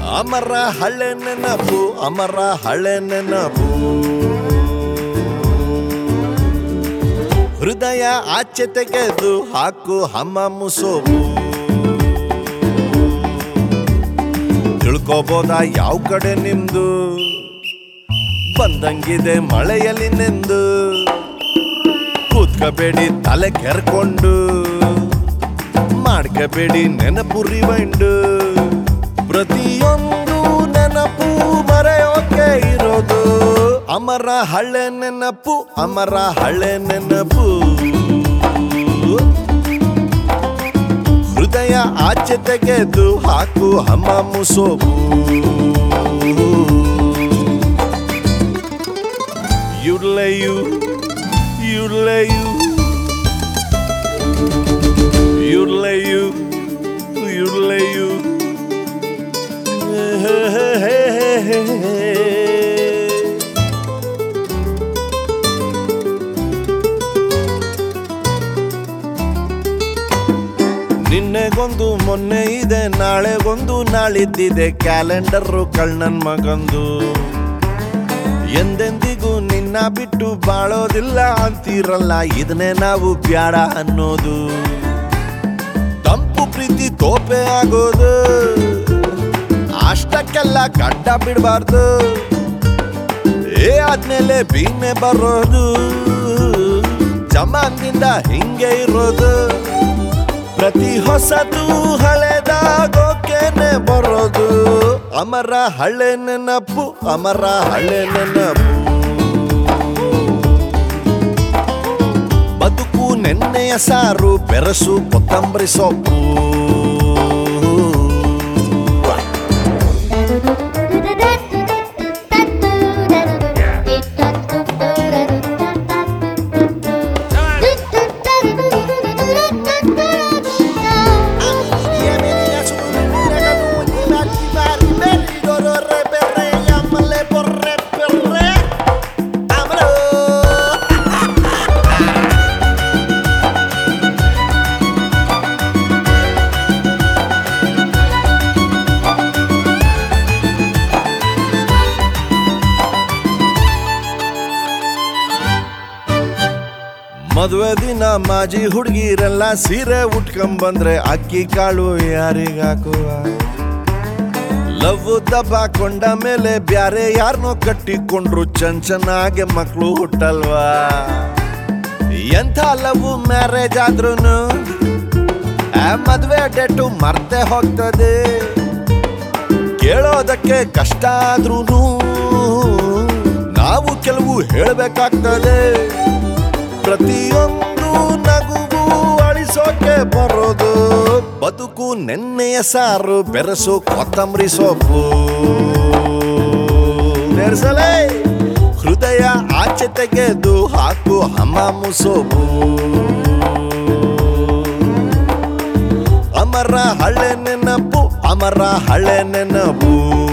ಅಮರ ಹಳೆ ನೆನಪು ಅಮರ ಹಳೆ ನೆನಪು ಹೃದಯ ಆಚೆ ತೆಗೆದು ಹಾಕು ಹಮ್ಮ ಸೋಪು ತಿಳ್ಕೋಬೋದ ಯಾವ ಕಡೆ ನಿಮ್ದು ಬಂದಂಗಿದೆ ಮಳೆಯಲ್ಲಿ ನೆಂದು ಕೂತ್ಕಬೇಡಿ ತಲೆ ಕೆರ್ಕೊಂಡು ಮಾಡ್ಕಬೇಡಿ ನೆನಪು ರಿವೈಂಡು ಪ್ರತಿಯೊಂದು ನೆನಪು ಮರೆಯೋಕೆ ಇರೋದು ಅಮರ ಹಳೆ ನೆನಪು ಅಮರ ಹಳೆ ನೆನಪು ಹೃದಯ ಆಚೆ ತೆಗೆದು ಹಾಕು ಹಮ್ಮ ಸೋಪು ಯುಡ್ಲೆ ಯು ಯುಡ್ಲೆ ಯು ಯುಡ್ಲೆ ಯು ಯುಡ್ಲೆ ಯು ನಿನ್ನೆಗೊಂದು ಮೊನ್ನೆ ಇದೆ ನಾಳೆಗೊಂದು ನಾಳಿದ್ದಿದೆ ಕ್ಯಾಲೆಂಡರು ಕಳ್ಳನ್ ಮಗಂದು ಎಂದೆಂದಿಗೂ ನಿನ್ನ ಬಿಟ್ಟು ಬಾಳೋದಿಲ್ಲ ಅಂತೀರಲ್ಲ ಇದನ್ನೇ ನಾವು ಬ್ಯಾಡ ಅನ್ನೋದು ತಂಪು ಪ್ರೀತಿ ತೋಪೆ ಆಗೋದು ಅಷ್ಟಕ್ಕೆಲ್ಲ ಗಡ್ಡ ಬಿಡಬಾರ್ದು ಏ ಆದ್ಮೇಲೆ ಬೀನೆ ಬರೋದು ಜಮಾನ್ದಿಂದ ಹಿಂಗೆ ಇರೋದು ಪ್ರತಿ ಹೊಸದು ಹಳೆದಾಗೋಕೆನೆ ಬರೋದು ಅಮರ ಹಳೆ ನೆನಪು ಅಮರ ಹಳೆ ನೆನಪು ಬದುಕು ನೆನ್ನೆಯ ಸಾರು ಬೆರಸು ಕೊತ್ತಂಬರಿ ಸೊಪ್ಪು ಮದುವೆ ದಿನ ಮಾಜಿ ಹುಡುಗಿರೆಲ್ಲ ಸೀರೆ ಉಟ್ಕೊಂಬಂದ್ರೆ ಅಕ್ಕಿ ಕಾಳು ಯಾರಿಗಾಕುವ ಲವ್ ದಬ್ಬಾಕೊಂಡ ಮೇಲೆ ಬ್ಯಾರೆ ಯಾರನ್ನೋ ಕಟ್ಟಿಕೊಂಡ್ರು ಚೆನ್ನಾಗೆ ಮಕ್ಕಳು ಹುಟ್ಟಲ್ವಾ ಎಂಥ ಲವ್ ಮ್ಯಾರೇಜ್ ಆದ್ರೂನು ಮದುವೆ ಡೇಟು ಮರ್ತೆ ಹೋಗ್ತದೆ ಕೇಳೋದಕ್ಕೆ ಕಷ್ಟ ಆದ್ರೂನು ನಾವು ಕೆಲವು ಹೇಳ್ಬೇಕಾಗ್ತದೆ ಪ್ರತಿಯೊಂದು ನಗುವು ಅಳಿಸೋಕೆ ಬರೋದು ಬದುಕು ನೆನ್ನೆಯ ಸಾರು ಬೆರಸು ಕೊತ್ತಂಬರಿ ಸೊಪ್ಪು ನೆರ್ಸಲೇ ಹೃದಯ ಆಚೆ ತೆಗೆದು ಹಾಕು ಹಮ್ಮ ಸೋಪು ಅಮರ ಹಳೆ ನೆನಪು ಅಮರ ಹಳೆ ನೆನಪು